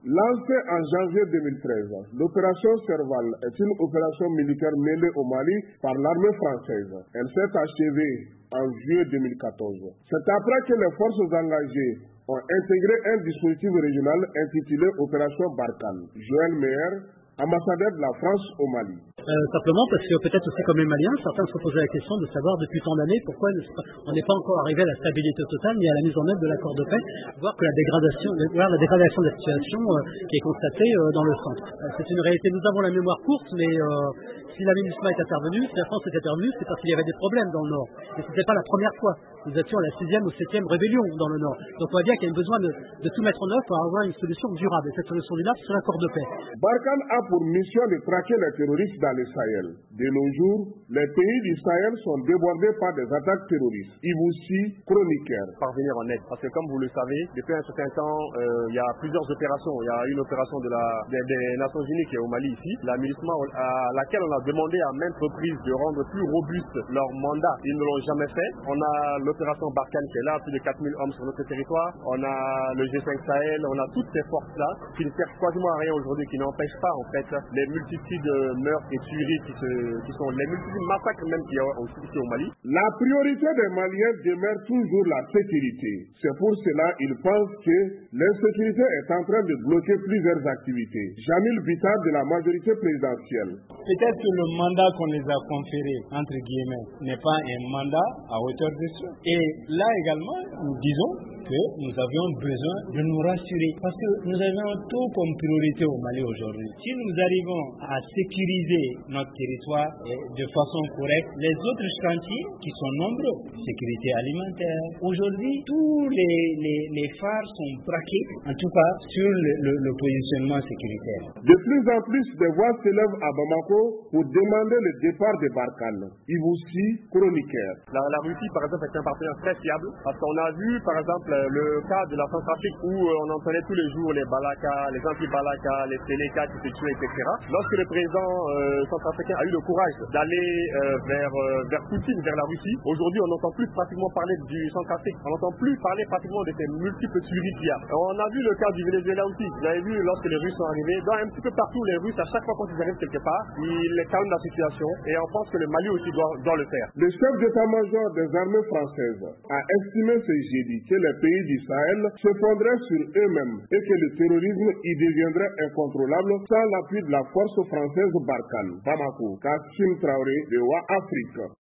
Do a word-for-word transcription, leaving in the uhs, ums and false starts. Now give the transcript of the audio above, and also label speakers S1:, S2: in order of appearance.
S1: Lancée en janvier deux mille treize, l'opération Serval est une opération militaire menée au Mali par l'armée française. Elle s'est achevée en juillet deux mille quatorze. C'est après que les forces engagées ont intégré un dispositif régional intitulé Opération Barkhane. Joël Meyer, ambassadeur de la France au Mali.
S2: Euh, simplement parce que peut-être aussi comme les Maliens, certains se posaient la question de savoir depuis tant d'années pourquoi on n'est pas encore arrivé à la stabilité totale ni à la mise en œuvre de l'accord de paix, voire que la dégradation, voire la dégradation de la situation euh, qui est constatée euh, dans le centre. Euh, c'est une réalité, nous avons la mémoire courte, mais euh, si la MINUSMA est intervenue, si la France est intervenue, c'est parce qu'il y avait des problèmes dans le Nord. Et ce n'était pas la première fois. Nous étions à la sixième ou septième rébellion dans le Nord. Donc on voit bien qu'il y a un besoin de, de tout mettre en œuvre pour avoir une solution durable. Et cette solution durable, c'est l'accord de paix.
S1: Barkhane a pour mission de traquer les terroristes dans le Sahel. De nos jours, les pays du Sahel sont débordés par des attaques terroristes. Ivoussi, chroniqueur.
S3: Parvenir en aide. Parce que comme vous le savez, depuis un certain temps, euh, il y a plusieurs opérations. Il y a une opération de la, des, des Nations Unies qui est au Mali ici, la MINUSMA, à laquelle on a demandé à maintes reprises de rendre plus robuste leur mandat. Ils ne l'ont jamais fait. On a l'opération Barkhane qui est là, plus de quatre mille hommes sur notre territoire. On a le G cinq Sahel, on a toutes ces forces-là qui ne servent quasiment à rien aujourd'hui, qui n'empêchent pas en fait les multitudes de meurtres et tueries qui, se, qui sont les multitudes massacres même qu'il y a ici au Mali.
S1: La priorité des Maliens demeure toujours la sécurité. C'est pour cela qu'ils pensent que l'insécurité est en train de bloquer plusieurs activités. Jamil Bitar de la majorité présidentielle.
S4: Peut-être que le mandat qu'on les a conféré, entre guillemets, n'est pas un mandat à hauteur de soi. Et là également, nous disons que nous avions besoin de nous rassurer parce que nous avions tout comme priorité au Mali aujourd'hui. Si nous arrivons à sécuriser notre territoire de façon correcte, les autres chantiers qui sont nombreux, sécurité alimentaire, aujourd'hui tous les, les, les phares sont braqués, en tout cas sur le, le, le positionnement sécuritaire.
S1: De plus en plus de voix s'élèvent à Bamako pour demander le départ de Barkhane. Ivoussi, chroniqueur.
S3: La, la Russie par exemple est un partenaire très fiable parce qu'on a vu par exemple le cas de la Centrafrique où euh, on entendait tous les jours les Balaka, les anti-Balaka, les Sénéca qui se tuaient, et cetera. Lorsque le président euh, centrafricain a eu le courage d'aller euh, vers, euh, vers Poutine, vers la Russie, aujourd'hui on n'entend plus pratiquement parler du Centrafrique, on n'entend plus parler pratiquement de ces multiples tueries qu'il y a. On a vu le cas du Venezuela aussi. Vous avez vu lorsque les Russes sont arrivés, dans un petit peu partout les Russes, à chaque fois quand ils arrivent quelque part, ils calment la situation et on pense que le Mali aussi doit, doit le faire.
S1: Le chef d'état-major des armées françaises a estimé ce jeudi que les pays du Sahel se fondraient sur eux-mêmes et que le terrorisme y deviendrait incontrôlable sans l'appui de la force française Barkhane. Bamako, Kassim Traoré, de Wa Afrique.